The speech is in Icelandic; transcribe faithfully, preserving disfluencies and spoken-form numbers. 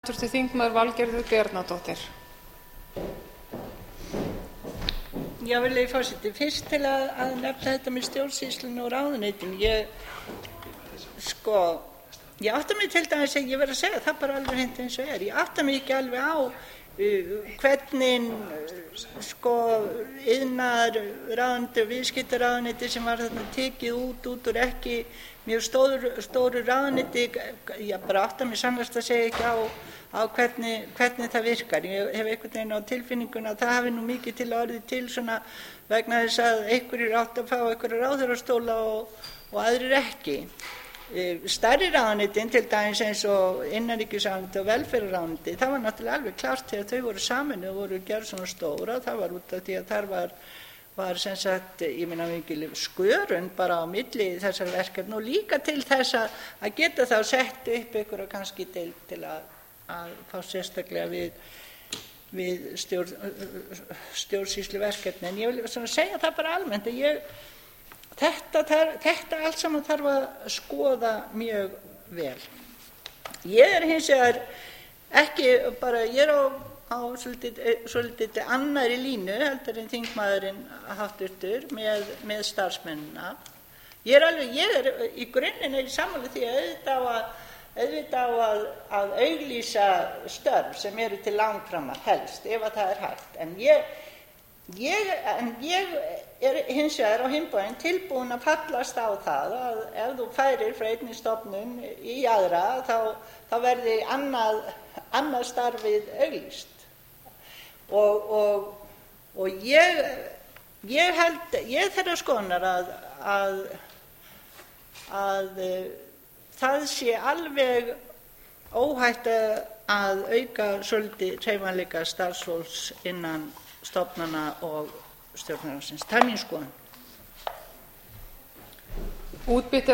Háttvirtur þingmaður Valgerður Bjarnadóttir. Já, virðulegi forseti, fyrst til að, að nefna þetta með stjórnsýslunni og ráðuneytin. Ég, sko, ég átta mig til dæmis að ég verð að segja það bara alveg hreint eins og er. Ég átta mig ekki alveg á uh, hvernig, uh, sko, iðnaðar ráðuneyti og viðskiptaráðuneyti sem var þarna tekið út, út úr ekki mjög stóru, stóru ráðuneyti, ég bara átta mig sannast að segja ekki á á hvernig, hvernig það virkar. Ég hef einhvern veginn á tilfinninguna að það hafi nú mikið til orðið til svona vegna þess að einhverjir áttu að fá einhverja ráðherrastóla og, og aðrir ekki. Stærri ráðuneytin, til dæmis eins og innanríkisráðuneyti og velferðarráðuneyti, það var náttúrulega alveg klárt þegar þau voru samin og voru gerð svona stóra. Það var út af því að þar var, var sem sagt, ég meina mikil skörun bara á milli þessar verkefni og líka til þess að, að geta þá sett upp einhverja kannski til, til að að fá sérstaklega við, við stjórn, stjórnsýsluverkefni. En ég vil svona segja það bara almennt að ég, þetta, þetta allt saman þarf að skoða mjög vel. Ég er hins vegar ekki bara, ég er á, á svolítið, svolítið annarri línu heldur en þingmaðurinn háttvirtur með, með starfsmennina. Ég er alveg, ég er í grunninn er í sammála því að auðvitað á að auðvitað á að, að auglýsa störf sem eru til langframa helst, ef að það er hægt. En ég, ég, en ég er hins vegar á hinn bóginn tilbúin að fallast á það að ef þú færir frá einni stofnun í aðra, þá, þá verði annað, annað starfið auglýst. Og, og, og ég, ég held, ég þeirra skoðunar að, að, að það sé alveg óhætt að auka svolítið hreyfanleika starfsfólks innan stofnana og stjórnarráðsins. Það er mín skoðun.